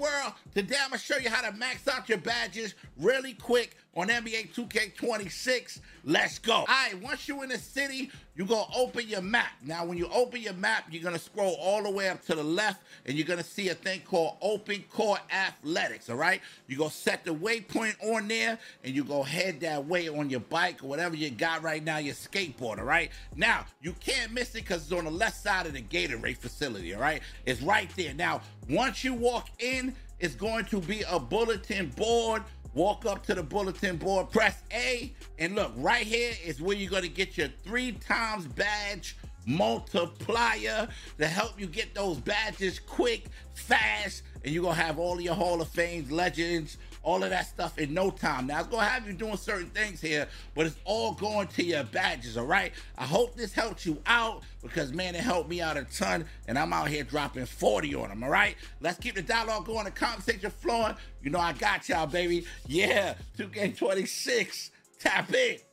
world? Today I'm gonna show you how to max out your badges really quick on NBA 2K26. Let's go. All right, once you're in the city, you're gonna open your map. Now, when you open your map, you're gonna scroll all the way up to the left and you're gonna see a thing called Open Court Athletics, all right? You're gonna set the waypoint on there and you go head that way on your bike or whatever you got right now, your skateboard, all right? Now, you can't miss it because it's on the left side of the Gatorade facility, all right? It's right there. Now, once you walk in, it's going to be a bulletin board. Walk up to the bulletin board, press A, and look, right here is where you're gonna get your 3x badge multiplier to help you get those badges quick, fast, and you're gonna have all of your Hall of Fames, legends, all of that stuff in no time. Now, it's gonna have you doing certain things here, but it's all going to your badges, all right? I hope this helps you out because, man, it helped me out a ton, and I'm out here dropping 40 on them, all right? Let's keep the dialogue going, the conversation flowing. You know I got y'all, baby. Yeah, 2K26, tap in.